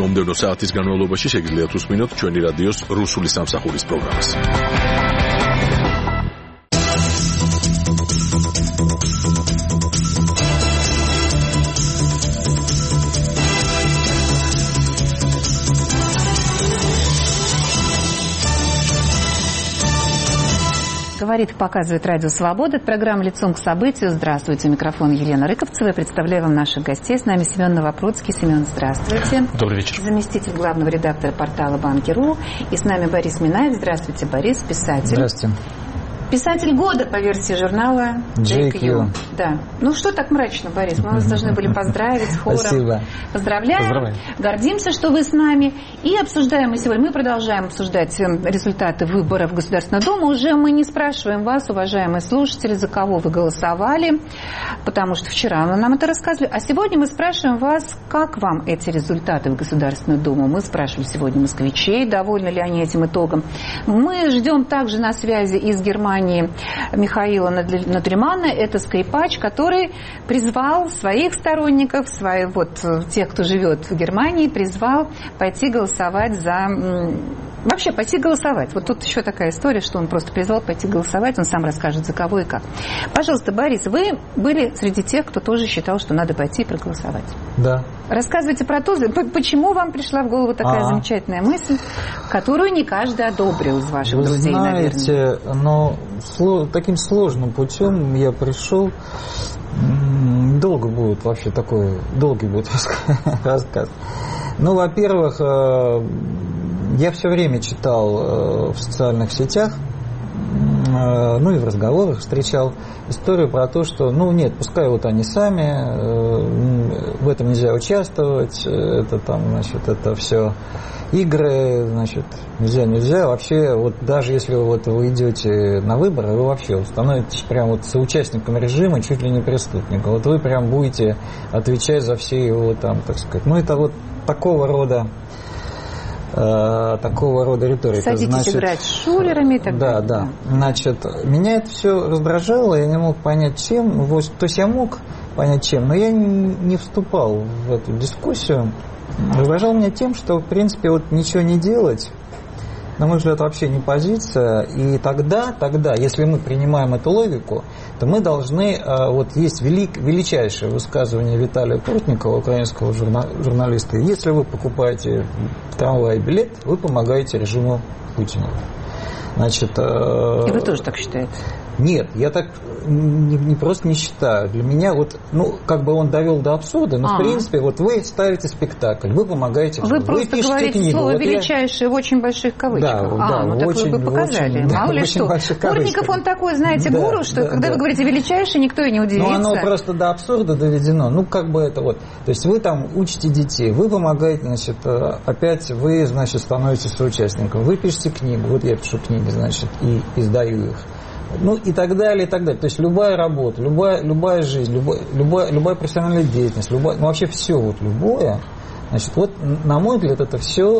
მომდევნო საათის განმავლობაში შეგიძლიათ უსმინოთ ჩვენი რადიოს რუსული სამსახურის პროგრამას. Говорит, показывает Радио Свобода. Это программа «Лицом к событию». Здравствуйте. Микрофон Елена Рыковцева. Представляю вам наших гостей. С нами Семен Новопрудский. Семен, здравствуйте. Добрый вечер. Заместитель главного редактора портала «Банки.ру». И с нами Борис Минаев. Здравствуйте, Борис, писатель. Здравствуйте. Писатель года по версии журнала JQ. Да. Ну что так мрачно, Борис? Мы вас должны были поздравить с хором. Спасибо. Поздравляем. Гордимся, что вы с нами. И обсуждаем мы сегодня. Мы продолжаем обсуждать результаты выборов в Государственную Думу. Уже мы не спрашиваем вас, уважаемые слушатели, за кого вы голосовали, потому что вчера вы нам это рассказывали. А сегодня мы спрашиваем вас, как вам эти результаты в Государственную Думу. Мы спрашивали сегодня москвичей, довольны ли они этим итогом. Мы ждем также на связи из Германии Михаила Нутримана. Это скрипач, который призвал своих сторонников, тех, кто живет в Германии, призвал пойти голосовать вообще пойти голосовать. Вот тут еще такая история, что он просто призвал пойти голосовать, он сам расскажет, за кого и как. Пожалуйста, Борис, вы были среди тех, кто тоже считал, что надо пойти и проголосовать. Да. Рассказывайте про то, почему вам пришла в голову такая замечательная мысль, которую не каждый одобрил из ваших друзей, наверное. Вы знаете, но таким сложным путем я пришел. Долго будет вообще такой, долгий будет рассказ. Ну, во-первых, я все время читал в социальных сетях, ну и в разговорах встречал историю про то, что, нет, пускай вот они сами, в этом нельзя участвовать, это там, это все игры, нельзя. Вообще, вот даже если вы идете на выборы, вы вообще становитесь прям соучастником режима, чуть ли не преступником. Вот вы прям будете отвечать за все его там, так сказать. Это такого рода риторика. Садитесь играть с шулерами и так далее. Да. Меня это все раздражало, я не мог понять, чем. То есть я мог понять, чем, но я не вступал в эту дискуссию. Раздражало меня тем, что, в принципе, ничего не делать, на мой взгляд, вообще не позиция. И тогда, если мы принимаем эту логику, то мы должны... есть величайшее высказывание Виталия Портникова, украинского журналиста. Если вы покупаете в трамвае билет, вы помогаете режиму Путина. И вы тоже так считаете? Нет, я так не просто не считаю. Для меня он довел до абсурда, но в принципе вы ставите спектакль, вы помогаете. Вы просто говорите книгу. Слово величайшее в очень больших кавычках. Так очень, вы бы показали. Мало ли что. Портников, он такой, знаете, гуру, что когда вы говорите величайшее, никто и не удивится. Оно просто до абсурда доведено. То есть вы там учите детей, вы помогаете, опять вы, становитесь соучастником. Вы пишете книгу, я пишу книги, и издаю их. И так далее, и так далее. То есть любая работа, любая жизнь, любая профессиональная деятельность, вообще все любое, на мой взгляд, это все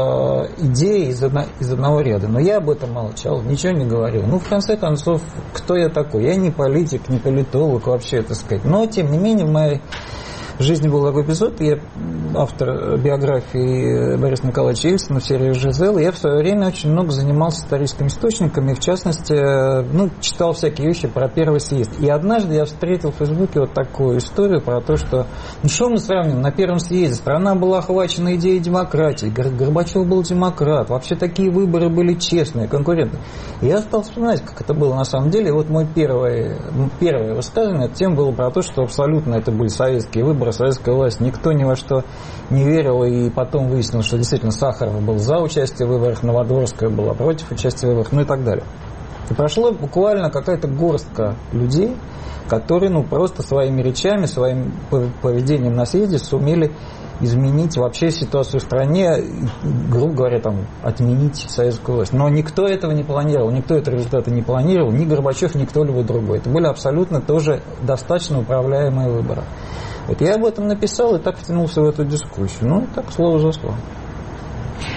идеи из одного ряда. Но я об этом молчал, ничего не говорил. В конце концов, кто я такой? Я не политик, не политолог вообще, так сказать. Но, тем не менее, в моей жизни был такой эпизод. Я автор биографии Бориса Николаевича Ельцина в серии «Жизель». Я в свое время очень много занимался историческими источниками. В частности, читал всякие вещи про первый съезд. И однажды я встретил в Фейсбуке такую историю про то, что... что мы сравним? На первом съезде страна была охвачена идеей демократии. Горбачев был демократ. Вообще такие выборы были честные, конкурентные. И я стал вспоминать, как это было на самом деле. И мое первое высказывание, тема было про то, что абсолютно это были советские выборы, советская власть. Никто ни во что не верил, и потом выяснилось, что действительно Сахаров был за участие в выборах, Новодворская была против участия в выборах, и так далее. И прошло буквально какая-то горстка людей, которые просто своими речами, своим поведением на съезде сумели изменить вообще ситуацию в стране, грубо говоря, отменить советскую власть. Но никто этого не планировал, никто этого результата не планировал, ни Горбачев, ни кто-либо другой. Это были абсолютно тоже достаточно управляемые выборы. Я об этом написал и так втянулся в эту дискуссию. Так слово за слово.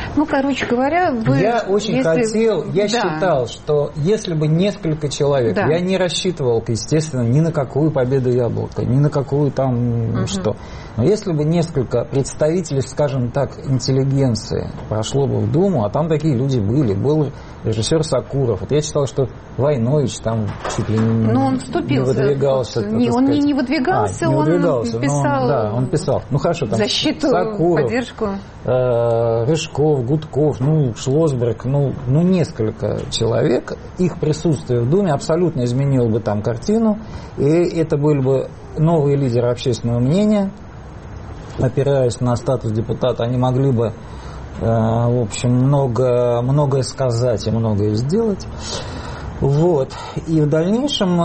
Ну, короче говоря, Я считал, что если бы несколько человек, я не рассчитывал, естественно, ни на какую победу Яблока, ни на какую там что. Но если бы несколько представителей, скажем так, интеллигенции прошло бы в Думу, а там такие люди были, был режиссер Сакуров. Вот я читал, что Войнович там чуть ли не выдвигался. Он не выдвигался, он писал. Он писал. Ну хорошо, там защиту, Сакуров, поддержку. Рыжков, Гудков, Шлосберг, несколько человек. Их присутствие в Думе абсолютно изменило бы там картину. И это были бы новые лидеры общественного мнения. Опираясь на статус депутата, они могли бы, в общем, многое сказать и многое сделать. Вот. И в дальнейшем,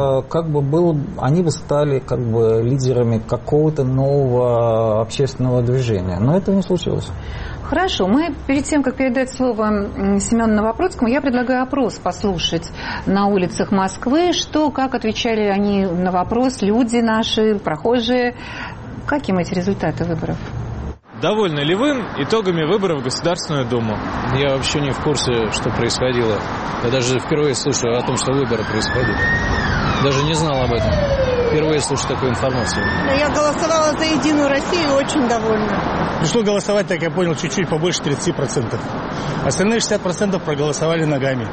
они бы стали лидерами какого-то нового общественного движения. Но этого не случилось. Хорошо. Мы перед тем, как передать слово Семену Новопроцкому, я предлагаю опрос послушать на улицах Москвы, как отвечали они на вопрос, люди наши, прохожие. Каким эти результаты выборов? Довольны ли вы итогами выборов в Государственную Думу? Я вообще не в курсе, что происходило. Я даже впервые слышу о том, что выборы происходили. Даже не знал об этом. Впервые слышу такую информацию. Я голосовала за «Единую Россию» и очень довольна. Пришло голосовать, так я понял, чуть-чуть побольше 30%. Остальные 60% проголосовали ногами.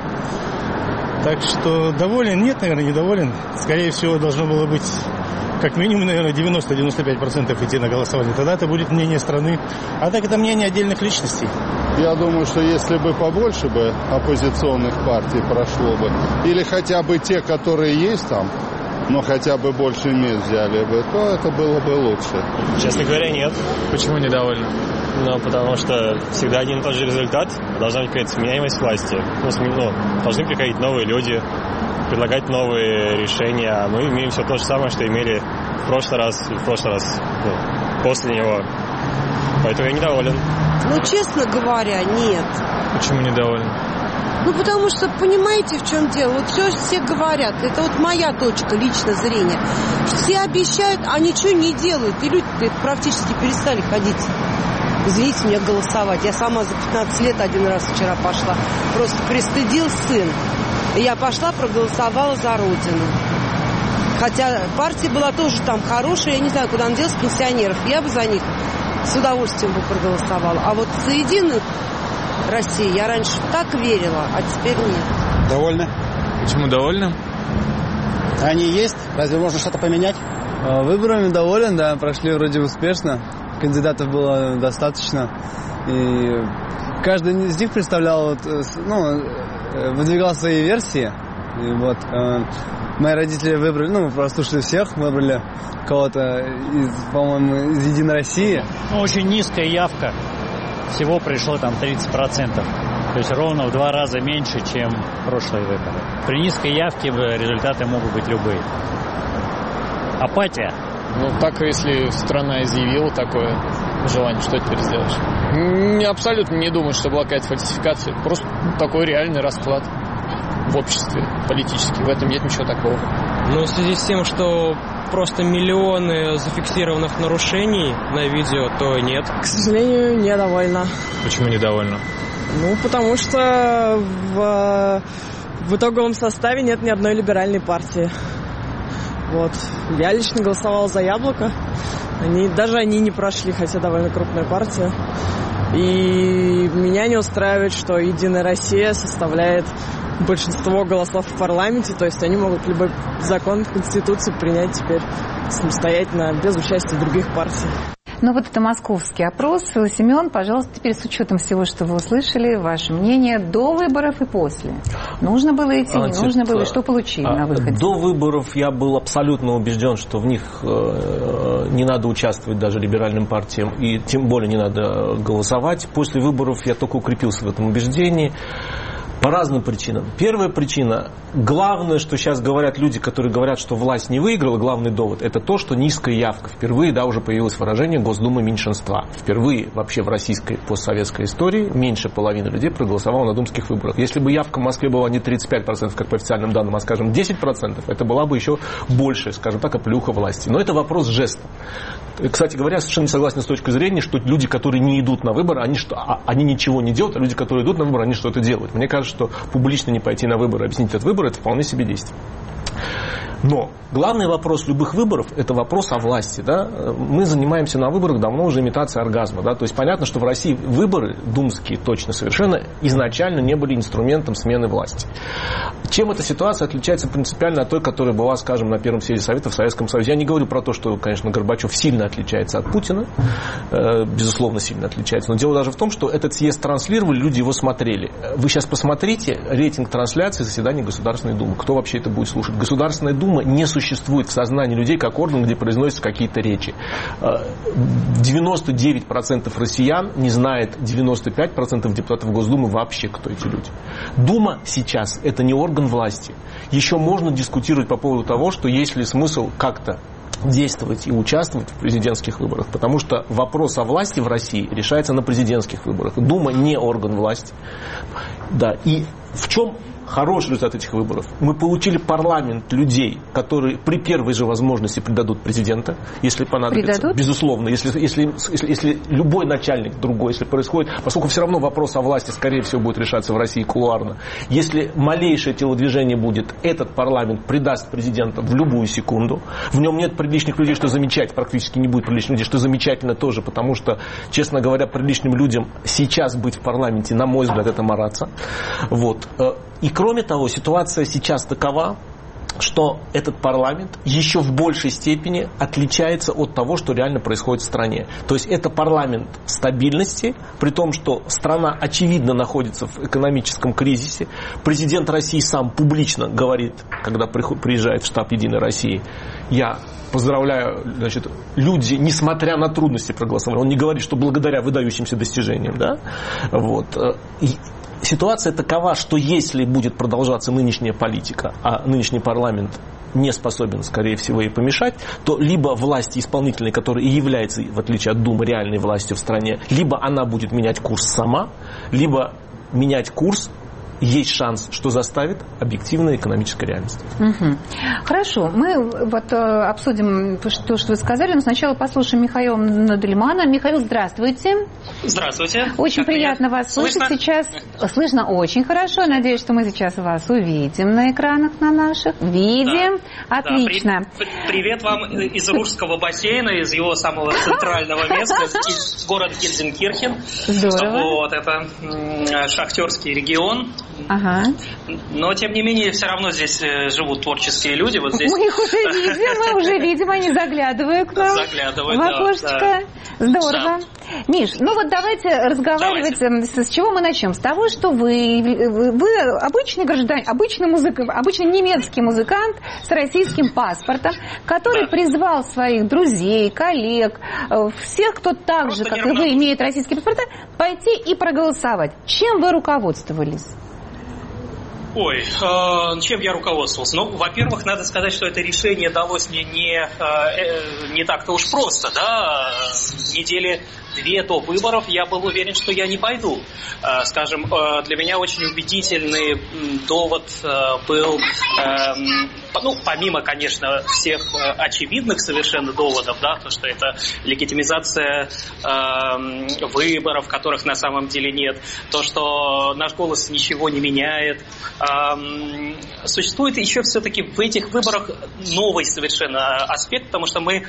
Так что доволен? Нет, наверное, недоволен. Скорее всего, должно было быть как минимум, наверное, 90-95% идти на голосование. Тогда это будет мнение страны. А так это мнение отдельных личностей. Я думаю, что если бы побольше бы оппозиционных партий прошло бы, или хотя бы те, которые есть там, но хотя бы больше мест взяли бы, то это было бы лучше. Честно говоря, нет. Почему недовольны? Потому что всегда один и тот же результат. Должна быть какая-то сменяемость власти. Должны приходить новые люди, предлагать новые решения. А мы имеем все то же самое, что имели в прошлый раз, после него. Поэтому я недоволен. Честно говоря, нет. Почему недоволен? Потому что, понимаете, в чем дело? Все говорят. Это моя точка личного зрения. Все обещают, а ничего не делают. И люди практически перестали ходить. Извините меня, голосовать. Я сама за 15 лет один раз вчера пошла. Просто пристыдил сын. И я пошла, проголосовала за Родину. Хотя партия была тоже там хорошая. Я не знаю, куда она делась, пенсионеров. Я бы за них с удовольствием бы проголосовала. А за «Единую Россию» я раньше так верила, а теперь нет. Довольны? Почему довольны? Они есть? Разве можно что-то поменять? Выборами доволен, да, прошли вроде успешно. Кандидатов было достаточно. И каждый из них представлял, выдвигал свои версии. И мои родители выбрали, мы прослушали всех, выбрали кого-то по-моему, из «Единой России». Очень низкая явка. Всего пришло там 30%. То есть ровно в 2 раза меньше, чем прошлые выборы. При низкой явке результаты могут быть любые. Апатия. Так, если страна изъявила такое желание, что теперь сделаешь? Я абсолютно не думаю, что была какая-то фальсификация. Просто такой реальный расклад в обществе политический. В этом нет ничего такого. В связи с тем, что просто миллионы зафиксированных нарушений на видео, то нет. К сожалению, недовольна. Почему недовольна? Потому что в итоговом составе нет ни одной либеральной партии. Я лично голосовала за «Яблоко». Они не прошли, хотя довольно крупная партия. И меня не устраивает, что «Единая Россия» составляет большинство голосов в парламенте. То есть они могут любой закон в Конституции принять теперь самостоятельно, без участия других партий. Это московский опрос. Семен, пожалуйста, теперь с учетом всего, что вы услышали, ваше мнение до выборов и после. Нужно было идти, не нужно было, что получили на выходе? До выборов я был абсолютно убежден, что в них не надо участвовать даже либеральным партиям, и тем более не надо голосовать. После выборов я только укрепился в этом убеждении. По разным причинам. Первая причина, главное, что сейчас говорят люди, которые говорят, что власть не выиграла, главный довод, это то, что низкая явка. Впервые, да, уже появилось выражение Госдумы меньшинства. Впервые вообще в российской постсоветской истории меньше половины людей проголосовало на думских выборах. Если бы явка в Москве была не 35%, как по официальным данным, а, скажем, 10%, это была бы еще больше, скажем так, оплеуха власти. Но это вопрос жеста. Кстати говоря, совершенно не согласен с точки зрения, что люди, которые не идут на выборы, они ничего не делают, а люди, которые идут на выборы, они что-то делают. Мне кажется, что публично не пойти на выборы, объяснить этот выбор, это вполне себе действие. Но главный вопрос любых выборов – это вопрос о власти. Да? Мы занимаемся на выборах давно уже имитацией оргазма. Да? То есть понятно, что в России выборы, думские точно совершенно, изначально не были инструментом смены власти. Чем эта ситуация отличается принципиально от той, которая была, скажем, на Первом съезде Советов в Советском Союзе? Я не говорю про то, что, конечно, Горбачев сильно отличается от Путина, безусловно, сильно отличается. Но дело даже в том, что этот съезд транслировали, люди его смотрели. Вы сейчас посмотрите рейтинг трансляции заседаний Государственной Думы. Кто вообще это будет слушать? Государственная Дума не существует в сознании людей как орган, где произносятся какие-то речи. 99% россиян не знает 95% депутатов Госдумы вообще, кто эти люди. Дума сейчас это не орган власти. Еще можно дискутировать по поводу того, что есть ли смысл как-то действовать и участвовать в президентских выборах, потому что вопрос о власти в России решается на президентских выборах. Дума не орган власти. Да, и в чем хороший результат этих выборов? Мы получили парламент людей, которые при первой же возможности предадут президента, если понадобится. Предадут? Безусловно. Если любой начальник другой, если происходит, поскольку все равно вопрос о власти, скорее всего, будет решаться в России кулуарно. Если малейшее телодвижение будет, этот парламент предаст президента в любую секунду. В нем нет приличных людей, что замечательно, практически не будет приличных людей, что замечательно тоже, потому что, честно говоря, приличным людям сейчас быть в парламенте, на мой взгляд, это мараться. Вот. И кроме того, ситуация сейчас такова, что этот парламент еще в большей степени отличается от того, что реально происходит в стране. То есть это парламент стабильности, при том, что страна очевидно находится в экономическом кризисе. Президент России сам публично говорит, когда приезжает в штаб «Единой России», я поздравляю, значит, люди, несмотря на трудности, проголосовали. Он не говорит, что благодаря выдающимся достижениям. Да? Вот. Ситуация такова, что если будет продолжаться нынешняя политика, а нынешний парламент не способен, скорее всего, ей помешать, то либо власть исполнительной, которая и является, в отличие от Думы, реальной властью в стране, либо она будет менять курс сама, либо менять курс есть шанс, что заставит объективная экономическая реальность. Угу. Хорошо, мы вот обсудим то, что вы сказали, но сначала послушаем Михаила Надельмана. Михаил, здравствуйте. Здравствуйте. Очень приятно вас слышать сейчас. Слышно очень хорошо. Надеюсь, что мы сейчас вас увидим на экранах на наших. Видим. Да. Отлично. Да. Привет вам из Русского бассейна, из его самого центрального места, город Гельзенкирхен. Здорово. Вот, это шахтерский регион. Ага. Но, тем не менее, все равно здесь живут творческие люди. Вот здесь... Мы их уже видим, они заглядывают к нам в окошечко. Да. Здорово. Да. Миш, ну вот давайте разговаривать. С чего мы начнем? С того, что вы обычный гражданин, обычный немецкий музыкант с российским паспортом, который призвал своих друзей, коллег, всех, кто так же, как и вы, имеет российский паспорт, пойти и проголосовать. Чем вы руководствовались? Ой, чем я руководствовался? Ну, во-первых, надо сказать, что это решение далось мне не так-то уж просто, да. Недели 2 до выборов я был уверен, что я не пойду. Скажем, для меня очень убедительный довод был, ну, помимо, конечно, всех очевидных совершенно доводов, да, то, что это легитимизация выборов, которых на самом деле нет, то, что наш голос ничего не меняет. Существует еще все-таки в этих выборах новый совершенно аспект, потому что мы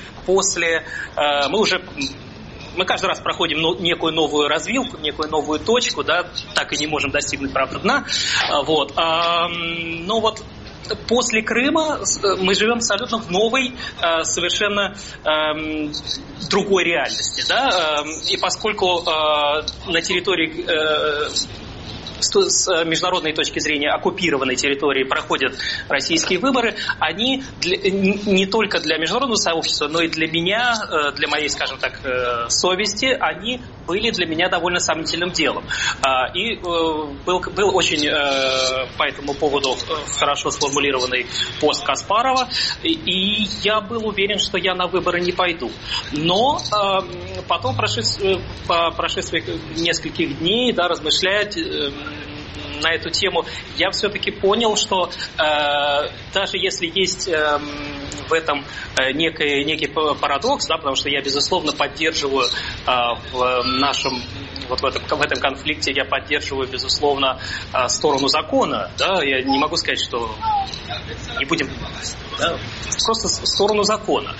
каждый раз проходим некую новую развилку, некую новую точку, да, так и не можем достигнуть, правда, дна. Вот. Но вот после Крыма мы живем абсолютно в новой, совершенно другой реальности. Да? И поскольку на территории с международной точки зрения оккупированной территории проходят российские выборы, они не только для международного сообщества, но и для меня, для моей, скажем так, совести, они были для меня довольно сомнительным делом. И был очень по этому поводу хорошо сформулированный пост Каспарова, и я был уверен, что я на выборы не пойду. Но потом, по прошествии нескольких дней, да, размышляя на эту тему, я все-таки понял, что даже если есть в этом некий парадокс, да, потому что я, безусловно, поддерживаю в нашем вот в этом конфликте, я поддерживаю, безусловно, сторону закона, да, я не могу сказать, что не будем, да, просто сторону закона.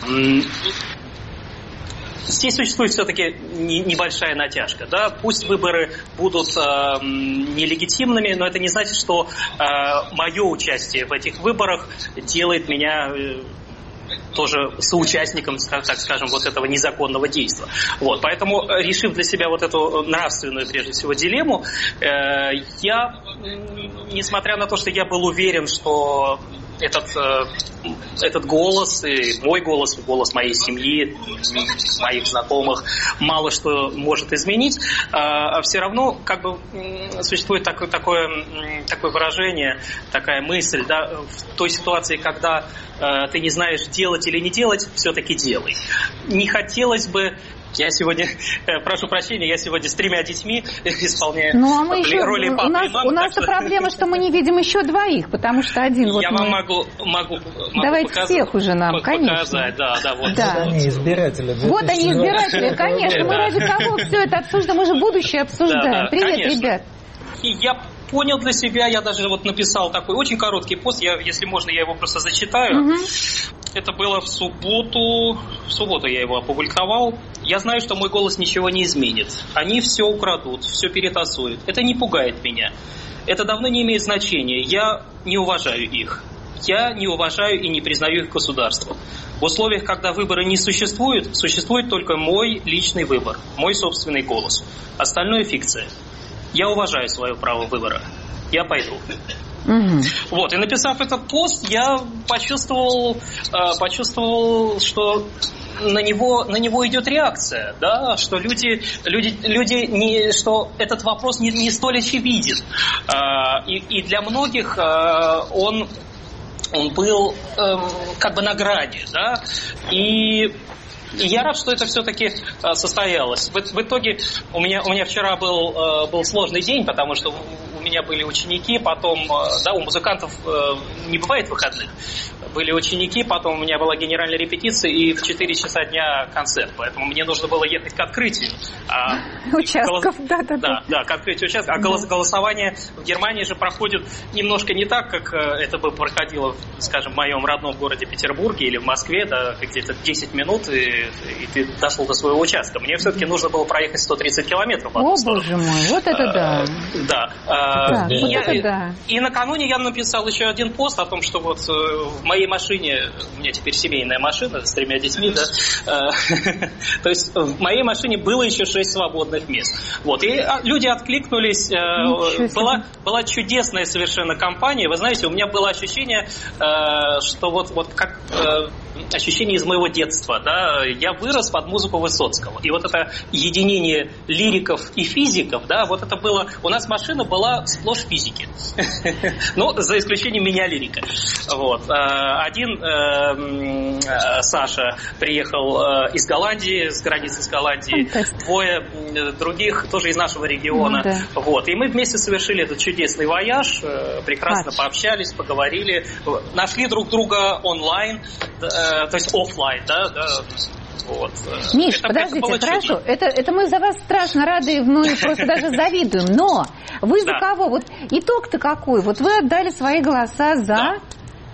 Здесь существует все-таки небольшая натяжка. Да? Пусть выборы будут нелегитимными, но это не значит, что мое участие в этих выборах делает меня тоже соучастником, так скажем, вот этого незаконного действия. Вот, поэтому, решив для себя вот эту нравственную, прежде всего, дилемму, я, несмотря на то, что я был уверен, что этот голос, и мой голос, голос моей семьи, моих знакомых, мало что может изменить, все равно как бы существует такое выражение, такая мысль, да, в той ситуации, когда ты не знаешь, делать или не делать, все-таки делай. Не хотелось бы. Я сегодня, прошу прощения, я сегодня с 3 детьми исполняю роли папы и мамы. У нас-то проблема, что мы не видим еще 2, потому что один вот я вам могу давайте показать, всех уже нам, конечно. Показать, да, вот. Да. Вот они, избиратели. Вот они, избиратели, конечно. Мы ради кого все это обсуждаем, мы же будущее обсуждаем. Да, привет, конечно. ребят. И я понял для себя, я даже вот написал такой очень короткий пост, если можно, я его просто зачитаю. Угу. Это было в субботу я его опубликовал. Я знаю, что мой голос ничего не изменит. Они все украдут, все перетасуют. Это не пугает меня. Это давно не имеет значения. Я не уважаю их. Я не уважаю и не признаю их государством. В условиях, когда выбора не существует, существует только мой личный выбор, мой собственный голос. Остальное фикция. Я уважаю свое право выбора. Я пойду. Угу. Вот, и написав этот пост, я почувствовал, что на него идет реакция, да, что люди не, что этот вопрос не столь очевиден. И для многих он был как бы на грани, да, и я рад, что это все-таки состоялось. В итоге у меня вчера был сложный день, потому что у меня были ученики, потом, да, у музыкантов не бывает выходных. Были ученики, потом у меня была генеральная репетиция, и в 4 часа дня концерт. Поэтому мне нужно было ехать к открытию. Участков, да. Да, к открытию участков. А голосование в Германии же проходит немножко не так, как это бы проходило, скажем, в моем родном городе Петербурге или в Москве, да, где-то 10 минут, и ты дошел до своего участка. Мне все-таки нужно было проехать 130 километров. О, боже мой, вот это да. Да. Да. И накануне я написал еще один пост о том, что вот в моей машине, у меня теперь семейная машина с 3 детьми, да, то есть в моей машине было еще 6 свободных мест. Вот, и люди откликнулись, была чудесная совершенно компания. Вы знаете, у меня было ощущение, что вот как ощущение из моего детства, да, я вырос под музыку Высоцкого, и вот это единение лириков и физиков, да, вот это было, у нас машина была сплошь физики, ну, за исключением меня лирика, вот. Один Саша приехал из Голландии, с границы с Голландией, 2 других тоже из нашего региона, вот, и мы вместе совершили этот чудесный вояж, прекрасно пообщались, поговорили, нашли друг друга онлайн, то есть офлайн, да. Вот. Миш, подождите, хорошо, это мы за вас страшно рады, ну и просто даже завидуем, но вы за кого? Вот итог-то какой? Вот вы отдали свои голоса за...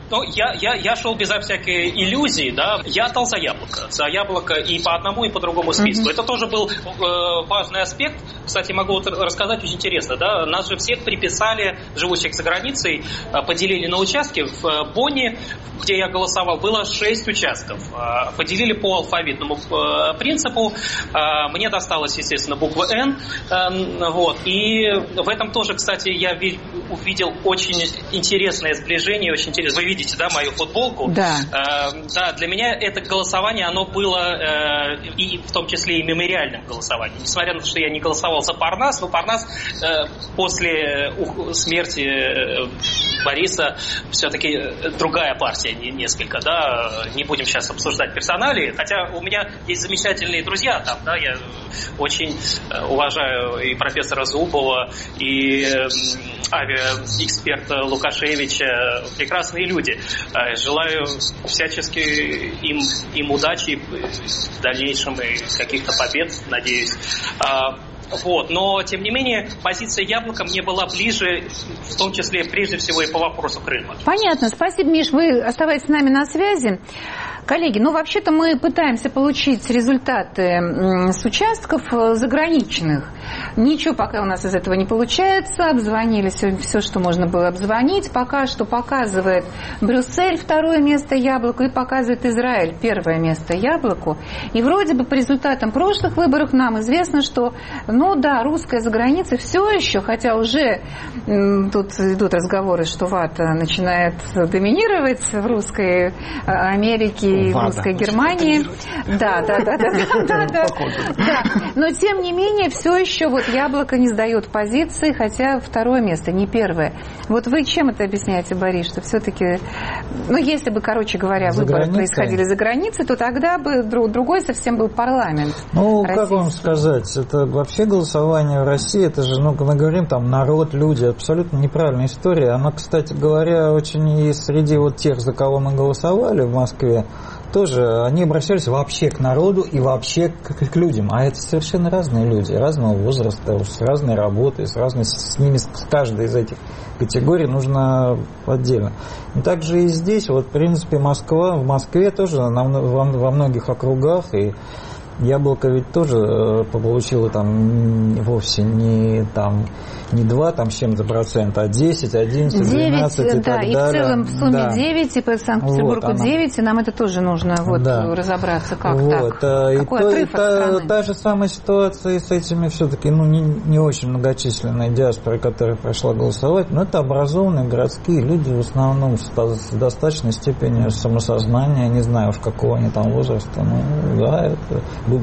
Ну, я шел безо всякой иллюзии, да. Я отдал за яблоко и по одному, и по другому списку. Это тоже был важный аспект. Кстати, могу рассказать, очень интересно, да. Нас же всех приписали, живущих за границей, поделили на участки. В Бонне, где я голосовал, было 6 участков. Поделили по алфавитному принципу. Мне досталась, естественно, буква «Н». Вот. И в этом тоже, кстати, я увидел очень интересное сближение, очень интересно. Вы видите, да, мою футболку? Да. Да, для меня это голосование, оно было и в том числе и мемориальным голосованием. Несмотря на то, что я не голосовал за Парнас, но Парнас после смерти Бориса все-таки другая партия несколько, да, не будем сейчас обсуждать персоналии, хотя у меня есть замечательные друзья там, да, я очень уважаю и профессора Зубова, и авиаэксперта Лукашевича, прекрасные люди. Желаю всячески им удачи в дальнейшем и каких-то побед, надеюсь. Вот. Но, тем не менее, позиция Яблока мне была ближе, в том числе, прежде всего, и по вопросу Крыма. Понятно. Спасибо, Миш. Вы оставайтесь с нами на связи. Коллеги, ну, вообще-то мы пытаемся получить результаты с участков заграничных. Ничего пока у нас из этого не получается. Обзвонили все, что можно было обзвонить. Пока что показывает Брюссель второе место Яблоку и показывает Израиль первое место Яблоку. И вроде бы по результатам прошлых выборов нам известно, что, ну да, русская за границей все еще, хотя уже тут идут разговоры, что ВАТА начинает доминировать в русской Америке и в русской Германии. Да. Но тем не менее, все еще вот Яблоко не сдает позиции, хотя второе место, не первое. Вот вы чем это объясняете, Борис, что все-таки, ну, если бы, короче говоря, выборы происходили за границей, то тогда бы другой совсем был парламент. Ну, как вам сказать, это вообще голосование в России, это же, ну, мы говорим, там, народ, люди, абсолютно неправильная история. Она, кстати говоря, очень и среди вот тех, за кого мы голосовали в Москве, тоже они обращались вообще к народу и вообще к людям. А это совершенно разные люди, разного возраста, с разной работой, с ними, с каждой из этих категорий нужно отдельно. И также и здесь, вот, в принципе, в Москве тоже во многих округах, и Яблоко ведь тоже получило там вовсе не 2 там с чем-то процента, а 10, 11, 12 и так далее. Да, и в целом в сумме 9, и по Санкт-Петербургу 9, и нам это тоже нужно разобраться, как так. Какой отрыв от страны? Та же самая ситуация с этими все-таки, ну, не очень многочисленной диаспорой, которая прошла голосовать, но это образованные городские люди в основном с достаточной степенью самосознания, не знаю уж какого они там возраста, ну, да, это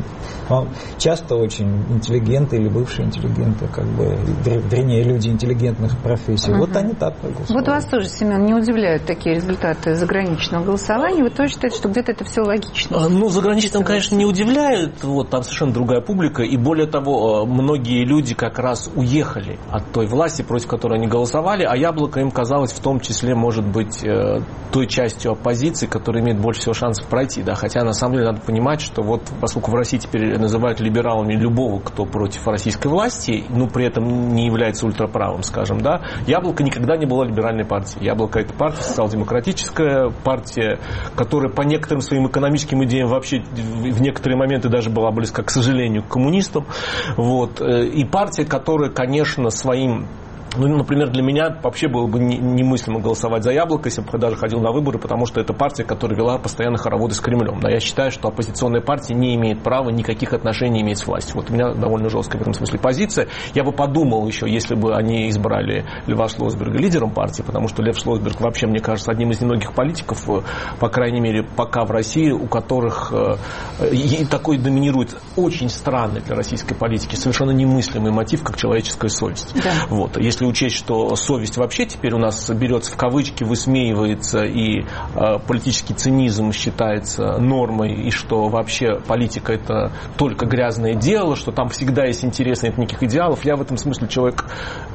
часто очень интеллигенты или бывшие интеллигенты, как бы, вернее, люди интеллигентных профессий. Вот они так проголосовали. Вот вас тоже, Семен, не удивляют такие результаты заграничного голосования? Вы тоже считаете, что где-то это все логично? Ну, заграничным, конечно, не удивляют. Вот, там совершенно другая публика. И более того, многие люди как раз уехали от той власти, против которой они голосовали, а Яблоко им казалось в том числе, может быть, той частью оппозиции, которая имеет больше всего шансов пройти. Да? Хотя, на самом деле, надо понимать, что вот, поскольку в России теперь называют либералами любого, кто против российской власти, но при этом не является ультраправым, скажем, да, Яблоко никогда не была либеральной партией. Яблоко — это партия социал-демократическая, партия, которая по некоторым своим экономическим идеям вообще в некоторые моменты даже была близка, к сожалению, к коммунистам. Вот. И партия, которая, конечно, своим... Ну, например, для меня вообще было бы немыслимо голосовать за Яблоко, если бы я даже ходил на выборы, потому что это партия, которая вела постоянно хороводы с Кремлем. Но я считаю, что оппозиционная партия не имеет права никаких отношений иметь с властью. Вот у меня довольно жесткая в этом смысле позиция. Я бы подумал еще, если бы они избрали Льва Шлосберга лидером партии, потому что Лев Шлосберг вообще, мне кажется, одним из немногих политиков, по крайней мере, пока в России, у которых такой доминирует очень странный для российской политики, совершенно немыслимый мотив, как человеческая совесть. Да. Вот. Если учесть, что совесть вообще теперь у нас берется в кавычки, высмеивается, и политический цинизм считается нормой, и что вообще политика — это только грязное дело, что там всегда есть интересы, нет никаких идеалов. Я в этом смысле человек,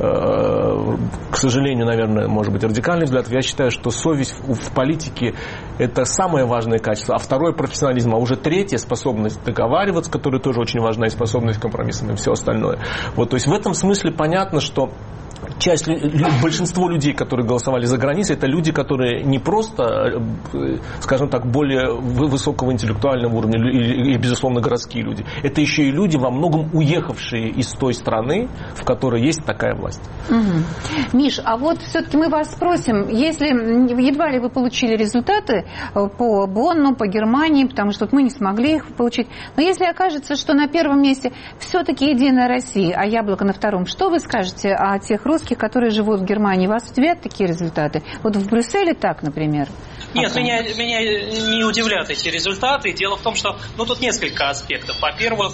к сожалению, наверное, может быть, радикальный взгляд. Я считаю, что совесть в политике — это самое важное качество, а второе — профессионализм, а уже третье — способность договариваться, которая тоже очень важна, и способность к компромиссам, и все остальное. Вот, то есть в этом смысле понятно, что большинство людей, которые голосовали за границей, это люди, которые не просто, скажем так, более высокого интеллектуального уровня и, безусловно, городские люди. Это еще и люди, во многом уехавшие из той страны, в которой есть такая власть. Угу. Миш, а вот все-таки мы вас спросим, если едва ли вы получили результаты по Бонну, по Германии, потому что мы не смогли их получить, но если окажется, что на первом месте все-таки Единая Россия, а Яблоко на втором, что вы скажете о тех русских, которые живут в Германии? Вас удивляют такие результаты? Вот в Брюсселе так, например? Нет, меня не удивляют эти результаты. Дело в том, что тут несколько аспектов. Во-первых,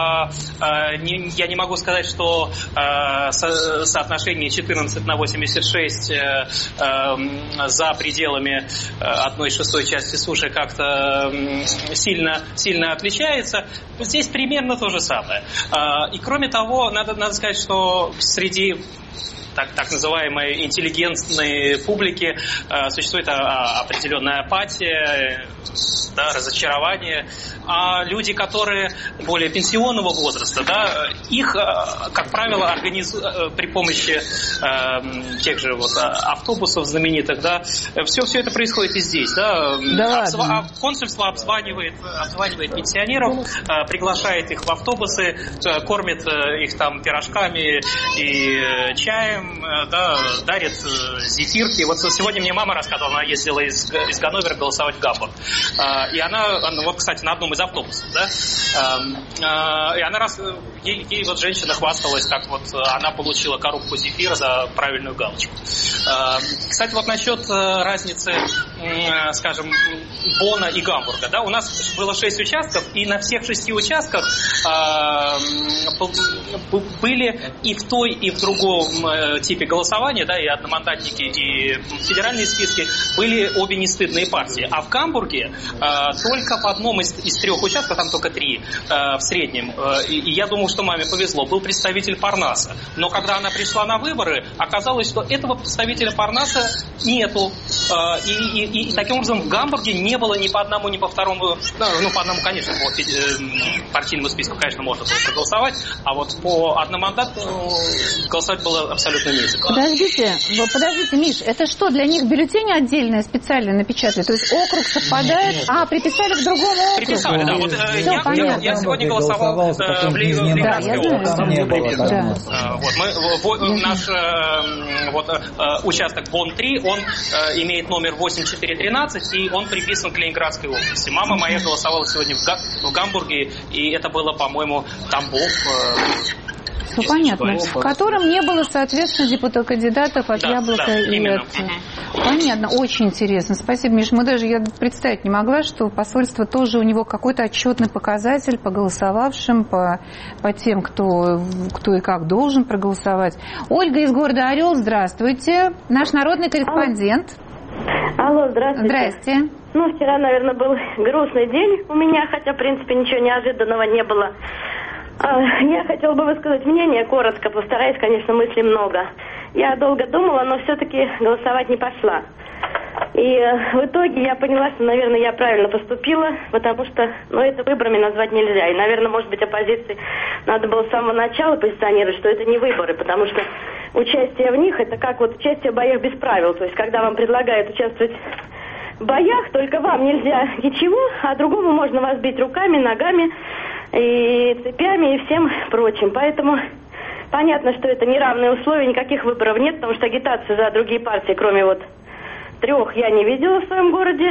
я не могу сказать, что соотношение 14:86 за пределами 1/6 части суши как-то сильно отличается. Здесь примерно то же самое. И кроме того, надо сказать, что среди так называемой интеллигентной публики существует определенная апатия, разочарование. А люди, которые более пенсионного возраста, их, как правило, при помощи тех же автобусов знаменитых, все это происходит и здесь. Консульство обзванивает пенсионеров, приглашает их в автобусы, кормит их там пирожками и чаем, дарит зефирки. Вот сегодня мне мама рассказывала, она ездила из Ганновера голосовать в Гамбург. И она, кстати, на одном из автобусов, и она ей женщина хвасталась, как она получила коробку зефира за правильную галочку. Кстати, насчет разницы, скажем, Бонна и Гамбурга, у нас было 6 участков, и на всех 6 участках были и в той, и в другом типе голосования, и одномандатники, и федеральные списки, были обе нестыдные партии. А в Гамбурге только в одном из 3 участков, там только 3 в среднем, и я думаю, что маме повезло, был представитель Парнаса. Но когда она пришла на выборы, оказалось, что этого представителя Парнаса нету. И таким образом в Гамбурге не было ни по одному, ни по второму, по одному, конечно, по партийному списку, конечно, можно было проголосовать, а по одномандатному голосовать было абсолютно нельзя. Подождите, Миш, это что, для них бюллетени отдельные специально напечатали? То есть округ совпадает, приписали к другому округу? Приписали, да. Я сегодня голосовал в Ленинградской области. Наш участок Бонн-3, он имеет номер 8413, и он приписан к Ленинградской области. Мама моя голосовала сегодня в Гамбурге, и это было, по-моему, Тамбов. Понятно. В котором не было, соответственно, кандидатов от Яблока и от... Понятно, очень интересно. Спасибо, Миш. Я представить не могла, что посольство тоже у него какой-то отчетный показатель по голосовавшим, по тем, кто и как должен проголосовать. Ольга из города Орел, здравствуйте. Наш народный корреспондент. Алло, здравствуйте. Здрасте. Вчера, наверное, был грустный день у меня, хотя, в принципе, ничего неожиданного не было. Я хотела бы высказать мнение, коротко, постараюсь, конечно, мыслей много. Я долго думала, но все-таки голосовать не пошла. И в итоге я поняла, что, наверное, я правильно поступила, потому что, это выборами назвать нельзя. И, наверное, может быть, оппозиции надо было с самого начала позиционировать, что это не выборы, потому что участие в них – это как участие в боях без правил. То есть, когда вам предлагают участвовать в боях, только вам нельзя ничего, а другому можно вас бить руками, ногами и цепями и всем прочим. Поэтому понятно, что это неравные условия, никаких выборов нет, потому что агитацию за другие партии, кроме 3, я не видела в своем городе.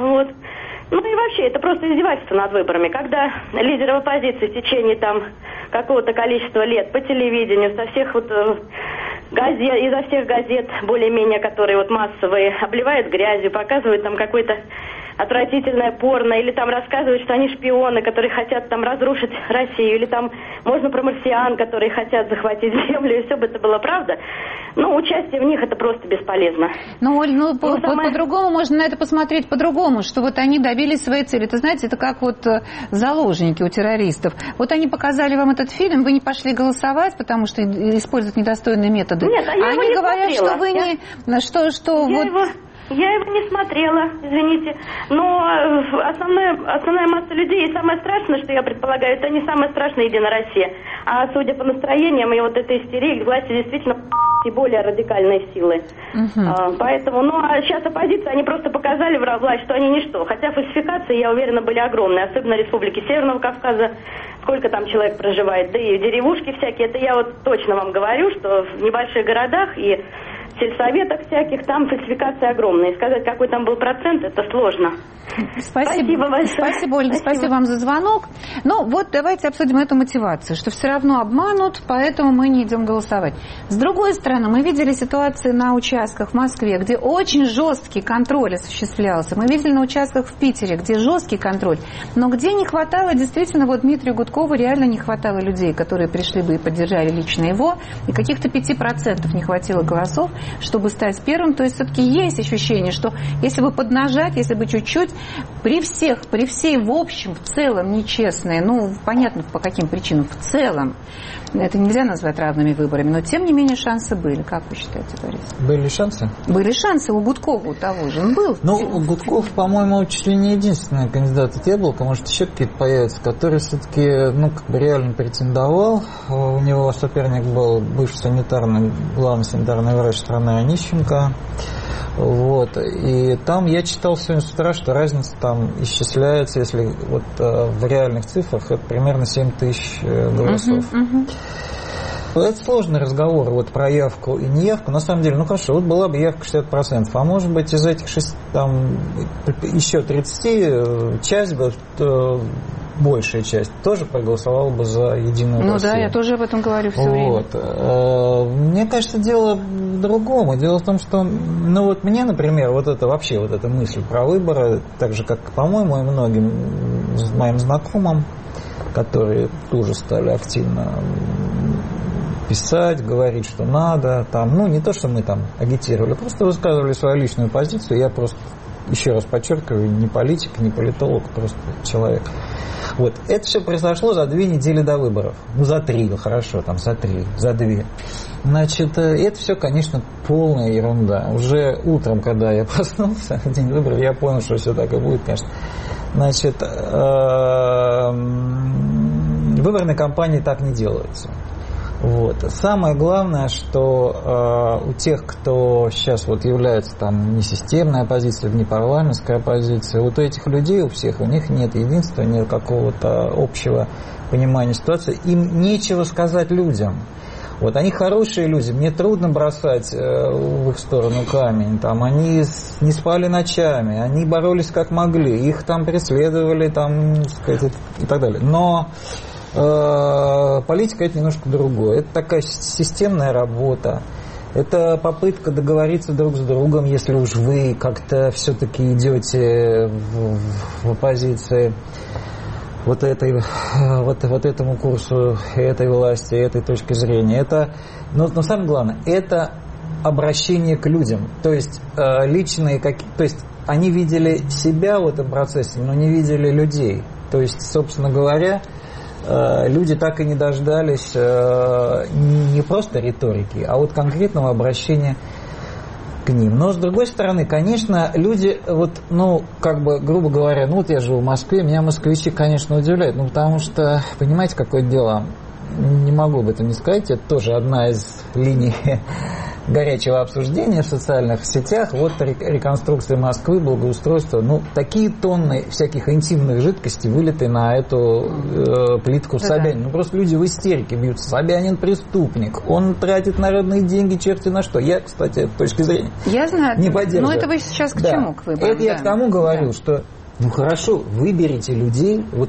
И вообще, это просто издевательство над выборами. Когда лидеры оппозиции в течение какого-то количества лет по телевидению, со всех газет, изо всех газет, более-менее, которые массовые, обливают грязью, показывают какой-то отвратительное порно, или рассказывают, что они шпионы, которые хотят разрушить Россию, или можно про марсиан, которые хотят захватить Землю, и все бы это было правда. Участие в них это просто бесполезно. Оль, по-другому можно на это посмотреть по-другому, что они добились своей цели. Это, знаете, это как заложники у террористов. Они показали вам этот фильм, вы не пошли голосовать, потому что используют недостойные методы. Нет, они говорят, смотрела. Что вы не... Я его не смотрела, извините, но основная масса людей, и самое страшное, что я предполагаю, это не самое страшное Единая Россия, а судя по настроениям и этой истерии, власти действительно и более радикальные силы. Поэтому, а сейчас оппозиция, они просто показали власть, что они ничто. Хотя фальсификации, я уверена, были огромные, особенно в Республике Северного Кавказа. Сколько там человек проживает, да и деревушки всякие. Это я вот точно вам говорю, что в небольших городах и сельсоветах всяких, там фальсификации огромные. Сказать, какой там был процент, это сложно. Спасибо большое. Спасибо, Ольга, спасибо вам за звонок. Ну, вот давайте обсудим эту мотивацию, что все равно обманут, поэтому мы не идем голосовать. С другой стороны, мы видели ситуации на участках в Москве, где очень жесткий контроль осуществлялся. Мы видели на участках в Питере, где жесткий контроль, но где не хватало, действительно, вот Дмитрию Гудкову реально не хватало людей, которые пришли бы и поддержали лично его, и каких-то 5% не хватило голосов, чтобы стать первым. То есть все-таки есть ощущение, что если бы поднажать, если бы чуть-чуть, при всей в общем, в целом нечестные, ну, понятно, по каким причинам, в целом, это нельзя назвать равными выборами, но тем не менее шансы были. Как вы считаете, Борис? Были шансы? Были шансы у Гудкова, у того же, он был. Ну, Гудков, по-моему, чуть ли не единственный кандидат от Яблока, может, еще какие-то появятся, который все-таки, ну, как бы реально претендовал. У него соперник был бывший главный санитарный врач страны Онищенко. Вот. И там я читал сегодня с утра, что разница там исчисляется, если вот в реальных цифрах, это примерно 7 тысяч голосов. Это сложный разговор вот про явку и неявку. На самом деле, ну хорошо, вот была бы явка 60%, а может быть из этих там еще 30 часть бы, большая часть тоже проголосовала бы за Единую Россию. Ну да, я тоже об этом говорю все время. Мне кажется, дело в другом. Дело в том, что, ну вот мне, например, вот эта мысль про выборы, так же, как, по-моему, и многим моим знакомым, которые тоже стали активно писать, говорить, что надо, там, ну не то, что мы там агитировали, просто высказывали свою личную позицию. Я просто, еще раз подчеркиваю, не политик, не политолог, просто человек. Вот. Это все произошло за 2 недели до выборов. Ну, за 3, хорошо, там, за 3, за 2. Значит, это все, конечно, полная ерунда. Уже утром, когда я проснулся в день выборов, я понял, что все так и будет, конечно. Значит, выборные кампании так не делаются. Вот. Самое главное, что у тех, кто сейчас вот является там не системной оппозицией, не парламентской оппозицией, вот у этих людей, у всех, у них нет единства, нет какого-то общего понимания ситуации, им нечего сказать людям. Вот они хорошие люди, мне трудно бросать в их сторону камень, там, они не спали ночами, они боролись как могли, их там преследовали, там, сказать, и так далее. Но политика — это немножко другое. Это такая системная работа. Это попытка договориться друг с другом, если уж вы как-то все-таки идете в оппозиции вот этому курсу, этой власти, этой точки зрения. Но самое главное, это обращение к людям. То есть личные, то есть они видели себя в этом процессе, но не видели людей. То есть, собственно говоря, люди так и не дождались не просто риторики, а вот конкретного обращения к ним. Но, с другой стороны, конечно, люди, вот, ну, как бы, грубо говоря, ну, вот я живу в Москве, меня москвичи, конечно, удивляют, ну, потому что, понимаете, какое дело, не могу об этом не сказать, это тоже одна из линий горячего обсуждения в социальных сетях, вот реконструкция Москвы, благоустройство, ну, такие тонны всяких интимных жидкостей вылиты на эту плитку Собянина. Ну, просто люди в истерике бьются. Собянин преступник, он тратит народные деньги черти на что. Я, кстати, с точки зрения не поддерживаю. Но это вы сейчас к чему, к выборам? Это я к тому говорю, что, ну, хорошо, выберите людей, вот,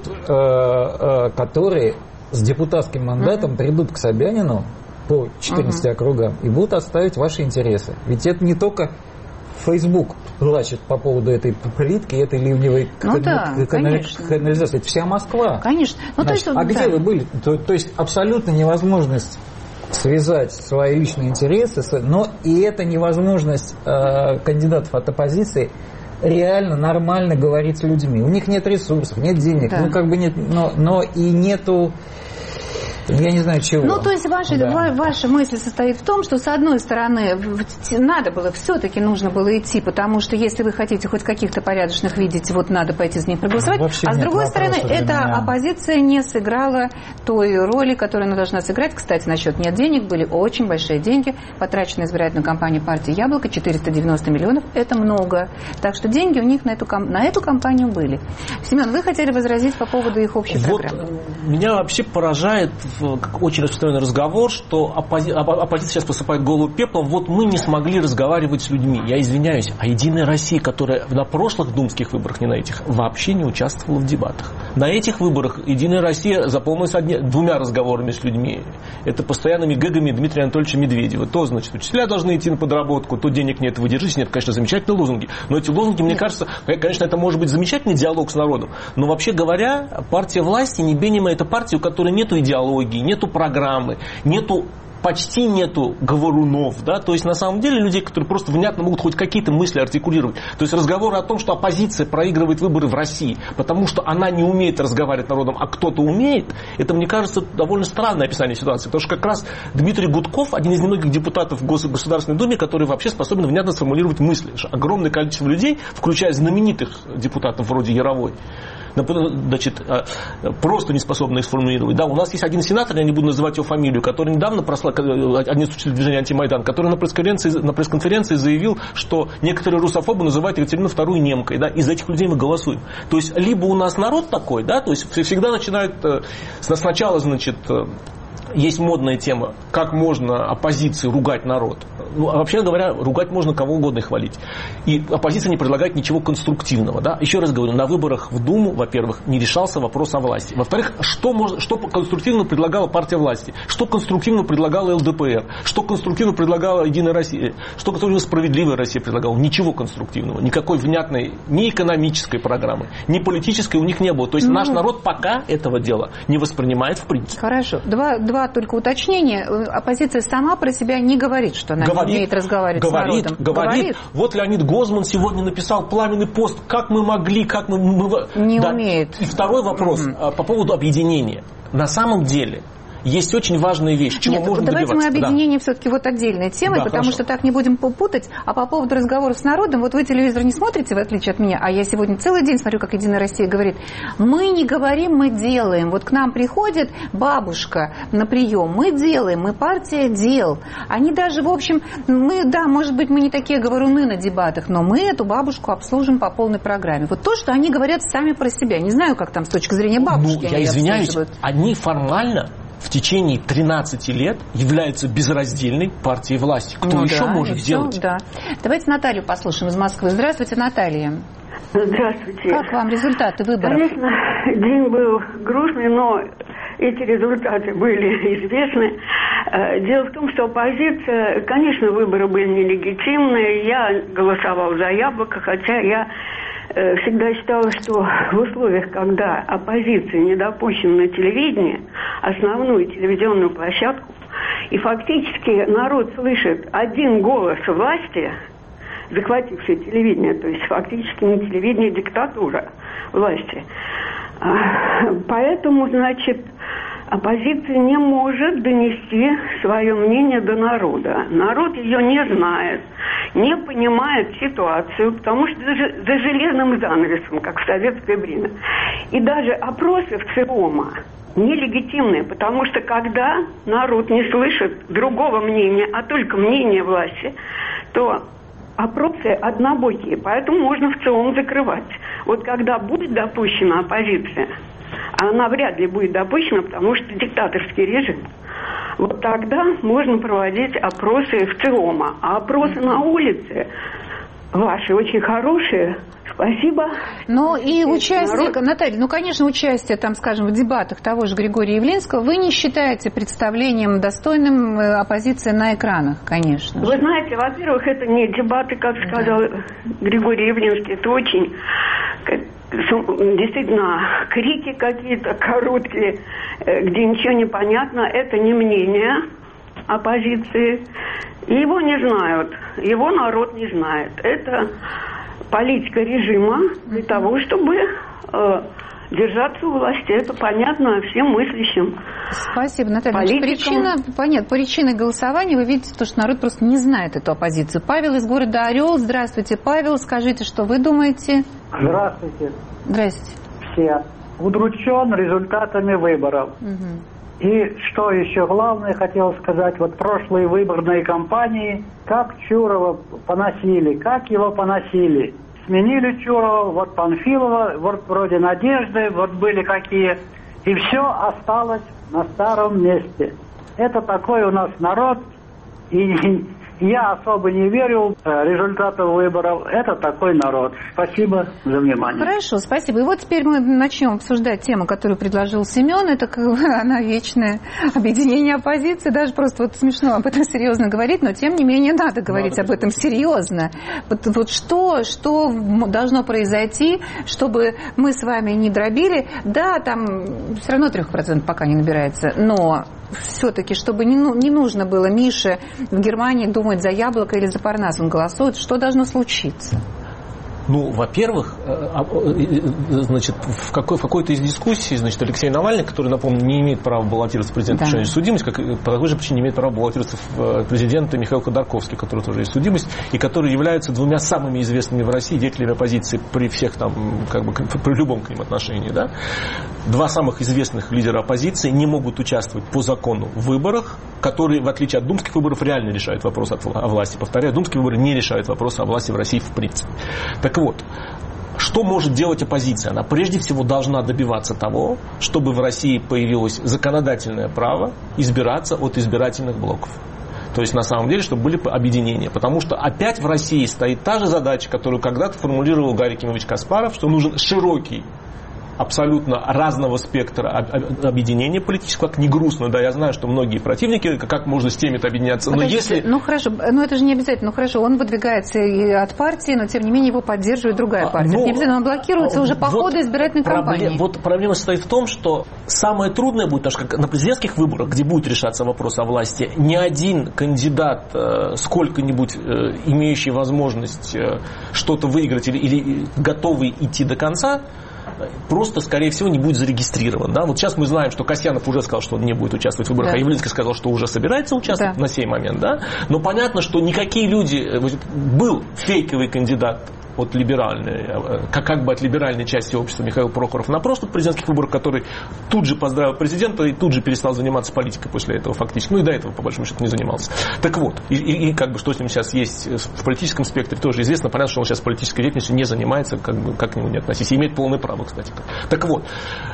которые с депутатским мандатом придут к Собянину по 14 округам и будут отставить ваши интересы. Ведь это не только Facebook плачет по поводу этой плитки, этой ливневой канализации. Это вся Москва. Конечно. Ну, значит, где вы были? То есть абсолютно невозможность связать свои личные интересы, но и это невозможность кандидатов от оппозиции реально нормально говорить с людьми. У них нет ресурсов, нет денег, ну как бы нет, но и нету Я не знаю, чего. Ну, то есть ваша мысль состоит в том, что, с одной стороны, все-таки нужно было идти, потому что если вы хотите хоть каких-то порядочных видеть, вот надо пойти за них проголосовать. Вообще а с другой стороны, эта оппозиция не сыграла той роли, которую она должна сыграть. Кстати, насчет нет денег, были очень большие деньги, потрачены на избирательную кампанию партии «Яблоко», 490 миллионов, это много. Так что деньги у них на эту кампанию были. Семен, вы хотели возразить по поводу их общей программы? Меня вообще поражает очень распространенный разговор, что оппозиция сейчас посыпает голову пеплом. Вот мы не смогли разговаривать с людьми. Я извиняюсь, а «Единая Россия», которая на прошлых думских выборах, не на этих, вообще не участвовала в дебатах. На этих выборах «Единая Россия» запомнилась двумя разговорами с людьми. Это постоянными гэгами Дмитрия Анатольевича Медведева. То, значит, учителя должны идти на подработку, то денег нет, вы держитесь. Нет, конечно, замечательные лозунги. Но эти лозунги, мне кажется, конечно, это может быть замечательный диалог с народом. Но вообще говоря, партия власти, не Бенема, это партия, у которой нету идеологии, нету программы, почти нету говорунов, да, то есть на самом деле людей, которые просто внятно могут хоть какие-то мысли артикулировать. То есть разговоры о том, что оппозиция проигрывает выборы в России, потому что она не умеет разговаривать с народом, а кто-то умеет, это, мне кажется, довольно странное описание ситуации. Потому что как раз Дмитрий Гудков, один из немногих депутатов в Государственной Думе, который вообще способен внятно сформулировать мысли. Огромное количество людей, включая знаменитых депутатов вроде Яровой, значит, просто не способны их сформулировать. Да, у нас есть один сенатор, я не буду называть его фамилию, который недавно один из учителей движения «Антимайдан», который на пресс-конференции заявил, что некоторые русофобы называют Екатерину II немкой, да, из этих людей мы голосуем. То есть, либо у нас народ такой, да, то есть всегда начинают сначала, значит, есть модная тема, как можно оппозиции ругать народ. Ну, а вообще говоря, ругать можно кого угодно и хвалить. И оппозиция не предлагает ничего конструктивного. Да? Еще раз говорю, на выборах в Думу, во-первых, не решался вопрос о власти. Во-вторых, что конструктивно предлагала партия власти? Что конструктивно предлагала ЛДПР? Что конструктивно предлагала Единая Россия? Что конструктивно Справедливая Россия предлагала? Ничего конструктивного. Никакой внятной ни экономической программы, ни политической у них не было. То есть наш народ пока этого дела не воспринимает в принципе. Хорошо. Два только уточнения. Оппозиция сама про себя не говорит, что она не умеет разговаривать с народом. Говорит. Вот Леонид Гозман сегодня написал пламенный пост. Как мы могли, Не умеет. И второй вопрос по поводу объединения. На самом деле есть очень важная вещь, чего можно добиваться. Давайте мы объединение все-таки вот отдельной темой, потому что так не будем путать. А по поводу разговоров с народом, вот вы телевизор не смотрите, в отличие от меня, а я сегодня целый день смотрю, как Единая Россия говорит, мы не говорим, мы делаем. Вот к нам приходит бабушка на прием, мы делаем, мы партия дел. Они даже, в общем, может быть, мы не такие говоруны на дебатах, но мы эту бабушку обслужим по полной программе. Вот то, что они говорят сами про себя. Не знаю, как там с точки зрения бабушки. Я извиняюсь, они формально в течение 13 лет являются безраздельной партией власти. Кто еще может делать? Да. Давайте Наталью послушаем из Москвы. Здравствуйте, Наталья. Здравствуйте. Как вам результаты выборов? Конечно, день был грустный, но эти результаты были известны. Дело в том, что оппозиция, конечно, выборы были нелегитимные. Я голосовал за «Яблоко», хотя я всегда считала, что в условиях, когда оппозиция не допущена на телевидение, основную телевизионную площадку, и фактически народ слышит один голос власти, захватившей телевидение, то есть фактически не телевидение, а диктатура власти. Поэтому, значит, оппозиция не может донести свое мнение до народа. Народ ее не знает, не понимает ситуацию, потому что за железным занавесом, как в советское время. И даже опросы в ЦИОМа нелегитимные, потому что когда народ не слышит другого мнения, а только мнение власти, то опросы однобокие, поэтому можно в ЦИОМ закрывать. Вот когда будет допущена оппозиция, она вряд ли будет допущена, потому что диктаторский режим, вот тогда можно проводить опросы в ЦИОМа. А опросы на улице ваши очень хорошие. Спасибо. Ну и участие, Наталья, конечно, участие, там, скажем, в дебатах того же Григория Явлинского вы не считаете представлением достойным оппозиции на экранах, конечно. Вы знаете, во-первых, это не дебаты, как сказал Григорий Явлинский, это очень действительно крики какие-то короткие, где ничего не понятно, это не мнение оппозиции. И его не знают, его народ не знает. Это политика режима для того, чтобы держаться у власти. Это понятно всем мыслящим. Спасибо, Наталья. Причина голосования, вы видите, то, что народ просто не знает эту оппозицию. Павел из города Орел. Здравствуйте, Павел. Скажите, что вы думаете? Здравствуйте. Здрасте. Все. Удручен результатами выборов. Угу. И что еще главное хотел сказать, вот прошлые выборные кампании, как Чурова поносили, как его поносили. Сменили Чурова, вот Панфилова, вот вроде Надежды, вот были какие. И все осталось на старом месте. Это такой у нас народ, и я особо не верю результатам выборов. Это такой народ. Спасибо за внимание. Хорошо, спасибо. И вот теперь мы начнем обсуждать тему, которую предложил Семен. Это она вечное объединение оппозиции. Даже просто вот смешно об этом серьезно говорить, но тем не менее надо говорить об этом серьезно. Вот что должно произойти, чтобы мы с вами не дробили. Да, там все равно 3% пока не набирается, но все-таки, чтобы не нужно было Мише в Германии думать, за Яблоко или за Парнас он голосует, что должно случиться? Ну, во-первых, значит, в какой-то из дискуссий, значит, Алексей Навальный, который, напомню, не имеет права баллотироваться в президент, потому что есть судимость, как по такой же причине не имеет права баллотироваться в президенты Михаил Ходорковский, который тоже есть судимость, и которые являются двумя самыми известными в России деятелями оппозиции при всех там, как бы, при любом к ним отношении, да. Два самых известных лидера оппозиции не могут участвовать по закону в выборах, которые, в отличие от думских выборов, реально решают вопрос о власти. Повторяю, думские выборы не решают вопрос о власти в России в принципе. Так вот, что может делать оппозиция? Она прежде всего должна добиваться того, чтобы в России появилось законодательное право избираться от избирательных блоков. То есть, на самом деле, чтобы были объединения. Потому что опять в России стоит та же задача, которую когда-то формулировал Гарри Кимович Каспаров, что нужен широкий, абсолютно разного спектра объединения политического, как не грустно, да, я знаю, что многие противники, как можно с теми-то объединяться, но если... Ну хорошо, но это же не обязательно, ну хорошо, он выдвигается и от партии, но тем не менее его поддерживает другая партия. Не обязательно, он блокируется уже по ходу избирательной кампании. Вот проблема состоит в том, что самое трудное будет, потому что на президентских выборах, где будет решаться вопрос о власти, ни один кандидат, сколько-нибудь имеющий возможность что-то выиграть или готовый идти до конца, просто, скорее всего, не будет зарегистрирован. Да? Вот сейчас мы знаем, что Касьянов уже сказал, что он не будет участвовать в выборах, да. А Явлинский сказал, что уже собирается участвовать на сей момент. Да? Но понятно, что никакие люди... Был фейковый кандидат от либеральной, как бы от либеральной части общества Михаил Прохоров на прошлых президентских выборах, который тут же поздравил президента и тут же перестал заниматься политикой после этого фактически. Ну и до этого, по большому счету, не занимался. Так вот, и как бы что с ним сейчас есть в политическом спектре, тоже известно. Понятно, что он сейчас политической деятельностью не занимается, как к нему не относиться. И имеет полное право, кстати. Так вот,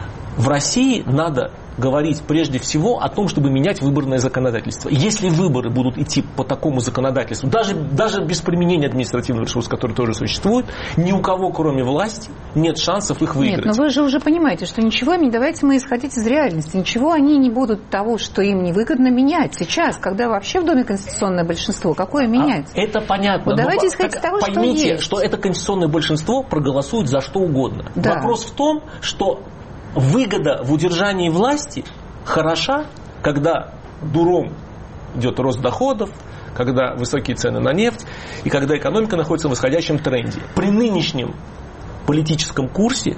в России надо говорить прежде всего о том, чтобы менять выборное законодательство. Если выборы будут идти по такому законодательству, даже без применения административного ресурса, который тоже существует, ни у кого, кроме власти, нет шансов их выиграть. Нет, но вы же уже понимаете, что ничего им не давайте мы исходить из реальности. Ничего они не будут того, что им невыгодно, менять сейчас, когда вообще в Доме конституционное большинство. Какое менять? Это понятно. Вот давайте исходить из того, что есть. Поймите, что это конституционное большинство проголосует за что угодно. Да. Вопрос в том, что выгода в удержании власти хороша, когда дуром идет рост доходов, когда высокие цены на нефть и когда экономика находится в восходящем тренде. При нынешнем политическом курсе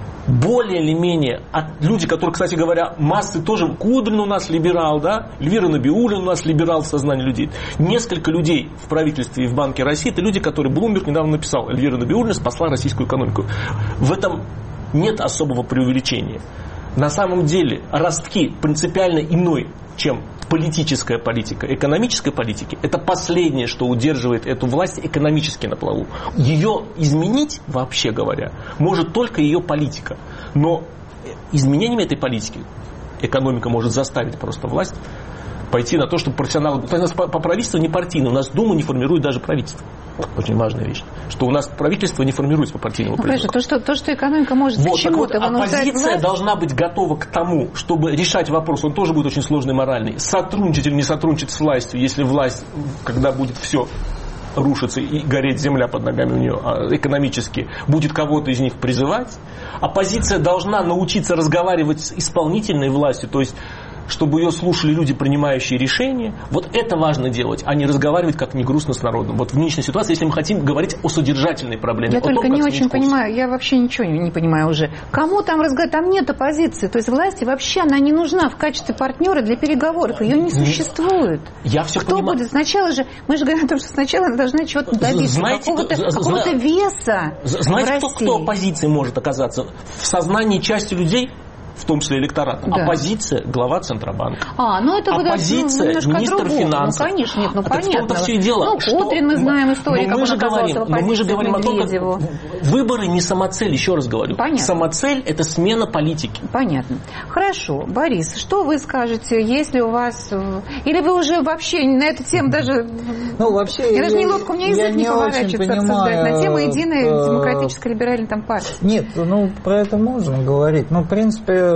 более или менее люди, которые, кстати говоря, массы тоже, Кудрин у нас либерал, да, Эльвира Набиуллина у нас либерал в сознании людей. Несколько людей в правительстве и в Банке России, это люди, которые Блумберг недавно написал, Эльвира Набиуллина спасла российскую экономику. В этом нет особого преувеличения. На самом деле ростки принципиально иной, чем политическая политика. Экономическая политика – это последнее, что удерживает эту власть экономически на плаву. Ее изменить, вообще говоря, может только ее политика. Но изменениями этой политики экономика может заставить просто власть пойти на то, чтобы профессионалы... У нас по правительству не партийно, у нас Дума не формирует даже правительство. Очень важная вещь. Что у нас правительство не формируется по партийному признаку. То, что экономика может к чему-то вынуждать власть... Оппозиция должна быть готова к тому, чтобы решать вопрос, он тоже будет очень сложный моральный, сотрудничать или не сотрудничать с властью, если власть, когда будет все рушиться и гореть земля под ногами у нее экономически, будет кого-то из них призывать. Оппозиция должна научиться разговаривать с исполнительной властью, то есть чтобы ее слушали люди, принимающие решения. Вот это важно делать, а не разговаривать, как не грустно, с народом. Вот в нынешней ситуации, если мы хотим говорить о содержательной проблеме. Я только не очень понимаю, я вообще ничего не понимаю уже. Кому там разговаривать? Там нет оппозиции. То есть власти вообще она не нужна в качестве партнера для переговоров. Ее не существует. Я все Кто понимаю. будет? Сначала же, мы же говорим о том, что сначала она должна чего-то добиться, какого-то веса. Знаете, кто оппозицией может оказаться? В сознании части людей, в том числе электората. Да. Оппозиция, глава Центробанка. Ну это оппозиция, министр финансов. Ну, конечно, нет, понятно. В том-то все и дело. Котрин, мы знаем историю, как он оказался в оппозиции. Но мы же говорим о том, как выборы не самоцель, еще раз говорю. Понятно. Самоцель – это смена политики. Понятно. Хорошо. Борис, что вы скажете, если у вас... Или вы уже вообще на эту тему даже... вообще... Я даже неловко, у меня язык не поворачивается обсуждать на тему единой демократической либеральной там партии. Нет, про это можно говорить. В принципе,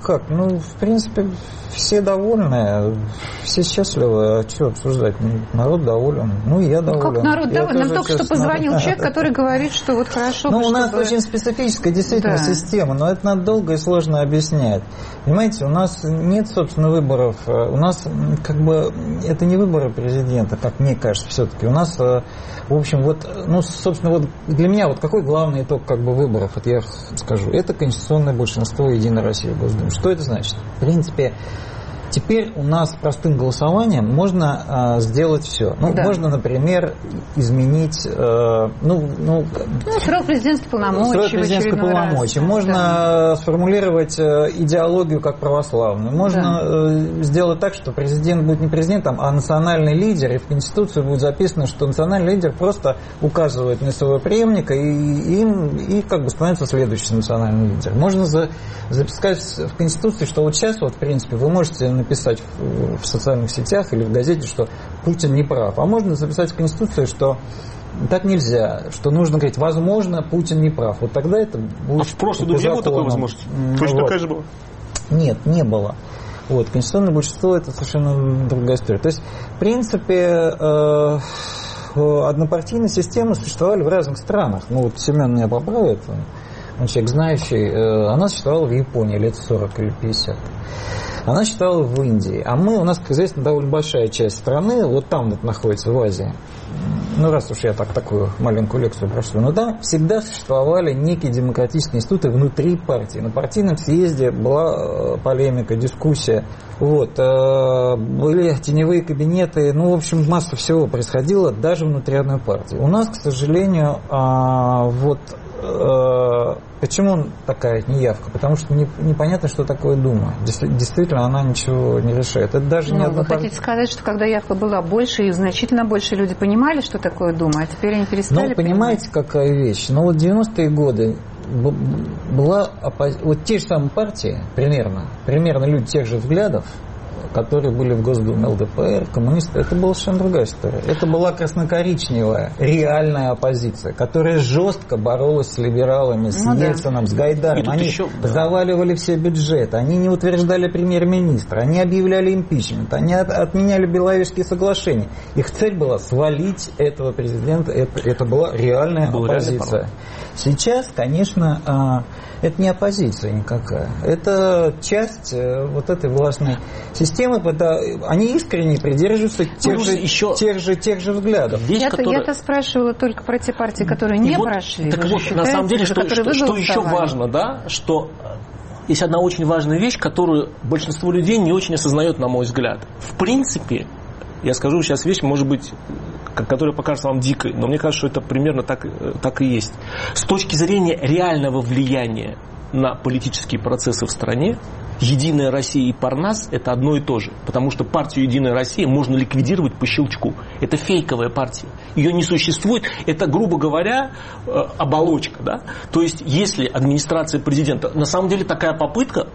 в принципе, все довольны, все счастливы. А что обсуждать? Народ доволен. И я доволен. Как народ доволен? Нам только что позвонил человек, который говорит, что вот хорошо бы, у нас очень специфическая действительно система, но это надо долго и сложно объяснять. Понимаете, у нас нет, собственно, выборов. У нас, это не выборы президента, как мне кажется, все-таки. У нас, в общем, собственно, для меня, какой главный итог, выборов, я скажу, это конституционное большинство Единой России в Госдуме. Что это значит? В принципе, теперь у нас простым голосованием можно сделать все. Можно, например, изменить срок президентских полномочий. Можно сформулировать идеологию как православную. Можно сделать так, что президент будет не президентом, а национальный лидер. И в Конституции будет записано, что национальный лидер просто указывает на своего преемника и становится следующий национальный лидер. Можно записать в Конституции, что вот сейчас, в принципе, вы можете написать в социальных сетях или в газете, что Путин не прав. А можно записать в Конституции, что так нельзя, что нужно говорить, возможно, Путин не прав. Вот тогда это будет... в прошлом не было такой возможности? Точно такая же была? Нет, не было. Конституционное большинство – это совершенно другая история. То есть, в принципе, однопартийные системы существовали в разных странах. Семен меня поправит, он человек знающий. Она существовала в Японии лет 40 или 50. Она существовала в Индии. А у нас, как известно, довольно большая часть страны, там находится, в Азии. Раз уж я такую маленькую лекцию прошу. Но там всегда существовали некие демократические институты внутри партии. На партийном съезде была полемика, дискуссия. Были теневые кабинеты. В общем, масса всего происходило даже внутри одной партии. У нас, к сожалению, почему такая неявка? Потому что непонятно, что такое Дума. Действительно, она ничего не решает. Это даже не вы хотите сказать, что когда явка была больше и значительно больше люди понимали, что такое Дума, а теперь они перестали понимаете, какая вещь? 90-е годы была те же самые партии, примерно люди тех же взглядов, которые были в Госдуме, ЛДПР, коммунисты, это была совершенно другая история. Это была красно-коричневая, реальная оппозиция, которая жестко боролась с либералами, с Ельцином, с Гайдаром. Они заваливали все бюджеты, они не утверждали премьер-министра, они объявляли импичмент, они отменяли Беловежские соглашения. Их цель была свалить этого президента, это была реальная оппозиция. Сейчас, конечно, это не оппозиция никакая. Это часть этой властной системы. Они искренне придерживаются тех же взглядов. Я-то спрашивала только про те партии, которые не прошли. Так на самом деле, что еще важно, что есть одна очень важная вещь, которую большинство людей не очень осознает, на мой взгляд. В принципе, я скажу сейчас вещь, может быть, которая покажется вам дикой, но мне кажется, что это примерно так и есть. С точки зрения реального влияния на политические процессы в стране, Единая Россия и Парнас – это одно и то же. Потому что партию Единая Россия можно ликвидировать по щелчку. Это фейковая партия. Ее не существует. Это, грубо говоря, оболочка. Да? То есть, если администрация президента… На самом деле, такая попытка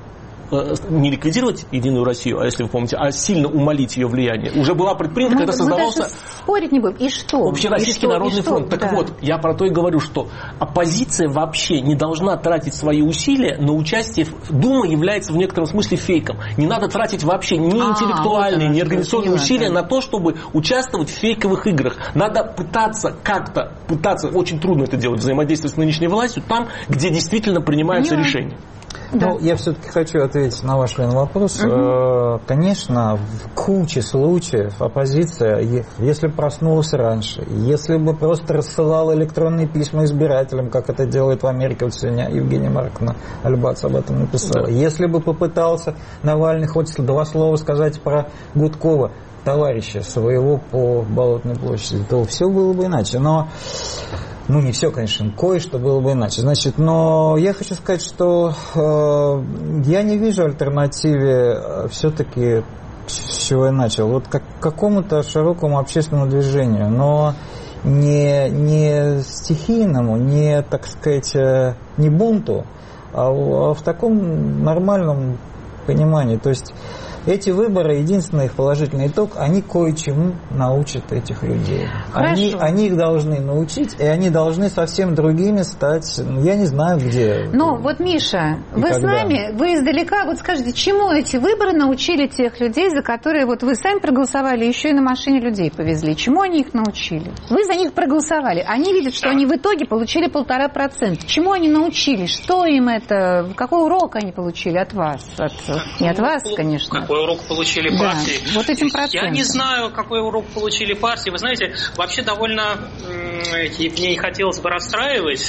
не ликвидировать Единую Россию, а если вы помните, а сильно умалить ее влияние, уже была предпринята, когда создавался… Спорить не будем. И что? Общероссийский народный фронт. Так вот, я про то и говорю, что оппозиция вообще не должна тратить свои усилия на участие. Дума является в некотором смысле фейком. Не надо тратить вообще ни интеллектуальные, ни организационные усилия на то, чтобы участвовать в фейковых играх. Надо пытаться, очень трудно это делать, взаимодействовать с нынешней властью там, где действительно принимаются решения. Да. Ну, я все-таки хочу ответить на ваш, Лен, вопрос. Конечно, в куче случаев оппозиция, если бы проснулась раньше, если бы просто рассылала электронные письма избирателям, как это делает в Америке, вот сегодня Евгения Марковна Альбац об этом написала, если бы попытался Навальный хоть 2 слова сказать про Гудкова, товарища своего по Болотной площади, то все было бы иначе. Но не все, конечно, кое-что было бы иначе. Значит, но я хочу сказать, что я не вижу альтернативы все-таки, с чего я начал, вот к какому-то широкому общественному движению, но не стихийному, не, так сказать, не бунту, а в таком нормальном понимании. То есть эти выборы, единственный их положительный итог, они кое-чему научат этих людей. Они их должны научить, и они должны совсем другими стать, я не знаю где. Ну, вот, Миша, вы с нами, вы издалека, вот скажите, чему эти выборы научили тех людей, за которые вот вы сами проголосовали, еще и на машине людей повезли? Чему они их научили? Вы за них проголосовали, они видят, что они в итоге получили 1,5%. Чему они научились? Что им это, какой урок они получили от вас? Не от вас, конечно. Какой урок получили партии? Да, вот этим процентом. Я не знаю, какой урок получили партии. Вы знаете, вообще довольно мне не хотелось бы расстраивать,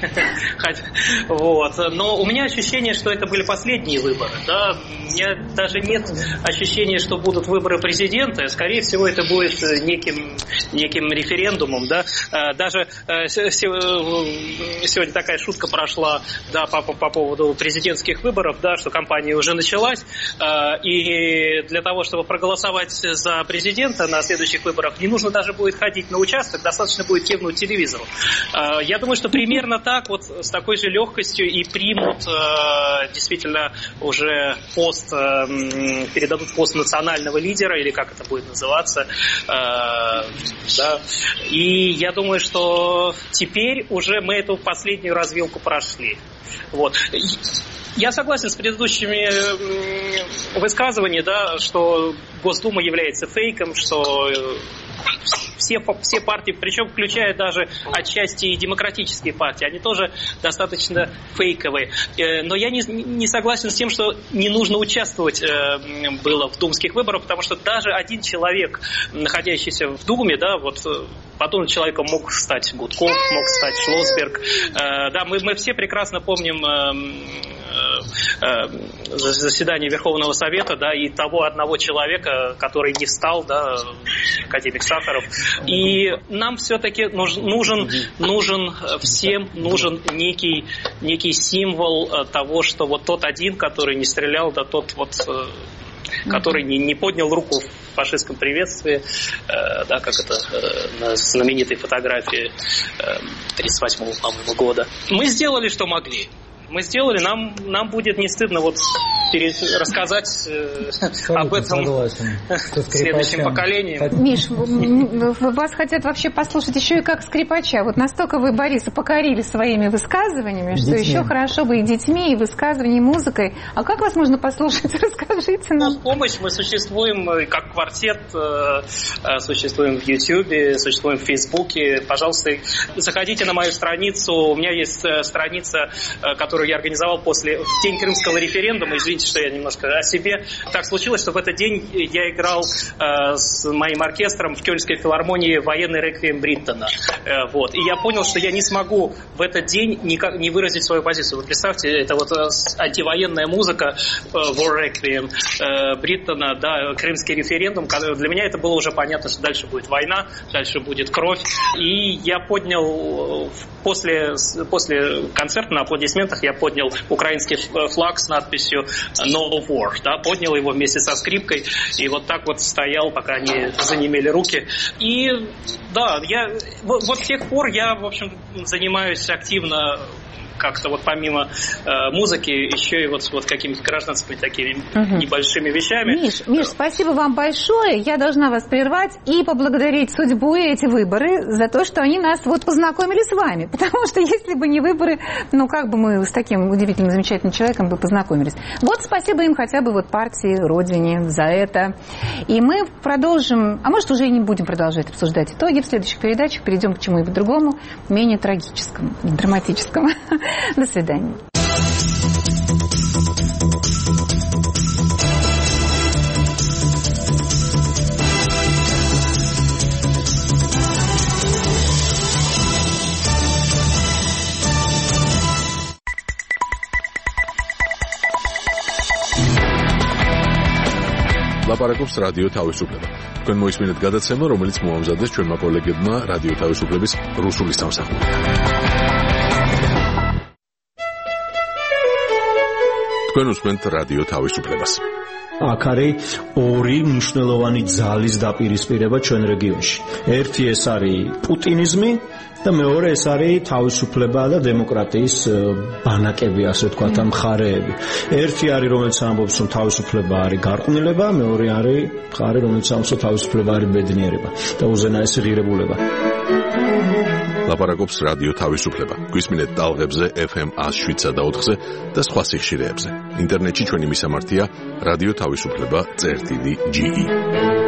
вот. Но у меня ощущение, что это были последние выборы. Да? У меня даже нет ощущения, что будут выборы президента. Скорее всего, это будет неким референдумом. Да? Даже сегодня такая шутка прошла, да, по поводу президентских выборов, да, что кампания уже началась. И для того, чтобы проголосовать за президента на следующих выборах, не нужно даже будет ходить на участок, достаточно будет кивнуть телевизору. Я думаю, что примерно так, вот с такой же легкостью и примут действительно уже передадут пост национального лидера, или как это будет называться. Да. И я думаю, что теперь уже мы эту последнюю развилку прошли. Вот. Я согласен с предыдущими высказываниями, да, что Госдума является фейком, что все партии, причем включая даже отчасти и демократические партии, они тоже достаточно фейковые. Но я не согласен с тем, что не нужно участвовать было в думских выборах, потому что даже один человек, находящийся в Думе, да, вот подобным человеком мог стать Гудков, мог стать Шлосберг. Да, мы все прекрасно помним заседание Верховного Совета, да, и того одного человека, который не встал, да, академик Сахаров. И нам все-таки нужен всем некий символ того, что вот тот один, который не стрелял, да, тот вот, который не поднял руку в фашистском приветствии, да, как это на знаменитой фотографии 1938, по-моему, года. Мы сделали, что могли. Мы сделали, нам будет не стыдно вот рассказать об этом следующим поколениям. Миш, вас хотят вообще послушать еще и как скрипача. Вот настолько вы Бориса покорили своими высказываниями, что еще хорошо бы и детьми, и высказываниями, и музыкой. А как вас можно послушать? Расскажите нам. Помощь. Мы существуем как квартет, существуем в Ютьюбе, существуем в Фейсбуке. Пожалуйста, заходите на мою страницу. У меня есть страница, которую я организовал в день крымского референдума. Извините, что я немножко о себе. Так случилось, что в этот день я играл с моим оркестром в Кёльнской филармонии военный реквием Бриттона. Вот. И я понял, что я не смогу в этот день не выразить свою позицию. Вы представьте, это вот антивоенная музыка, War Requiem Бриттона, да, крымский референдум. Для меня это было уже понятно, что дальше будет война, дальше будет кровь. И я поднял после концерта на аплодисментах я поднял украинский флаг с надписью No War, да, поднял его вместе со скрипкой и вот так вот стоял, пока они занемели руки. И да, вот с тех пор я, в общем, занимаюсь активно как-то вот помимо музыки еще и вот какими-то гражданскими такими небольшими вещами. Миш, спасибо вам большое. Я должна вас прервать и поблагодарить судьбу и эти выборы за то, что они нас вот познакомили с вами. Потому что если бы не выборы, ну как бы мы с таким удивительным, замечательным человеком бы познакомились. Вот спасибо им хотя бы вот партии, Родине за это. И мы продолжим, а может уже и не будем продолжать обсуждать итоги в следующих передачах, перейдем к чему-нибудь другому, менее трагическому, драматическому. До свидания. ლაპარაკობს რადიო თავისუფლება. თქვენ მოისმინეთ გადაცემა, რომელიც მოამზადეს ჩვენმა კოლეგებმა რადიო თავისუფლების რუსული სამსახური. თქვენ უსმენთ რადიო თავისუფლებას. აქ არის ორი მნიშვნელოვანი ძალის დაპირისპირება ჩვენ რეგიონში. ერთი ეს არის პუტინიზმი და მეორე ეს არის თავისუფლება და დემოკრატიის ბანაკები, ასე ვთქვათ, მხარეები. ერთი არის, რომელიც ამბობს, რომ თავისუფლება არის გარყვნილება, მეორე არის მხარე, რომელიც ამბობს, რომ თავისუფლება არის ბედნიერება და უზენაესი ღირებულება. ლაპარაკობს რადიო თავისუფლება. გვისმინეთ ტალღებზე FM 107.4-ზე და სხვა სიხშირეებზე. ინტერნეტში ჩვენი მისამართია რადიო თავისუფლება.ge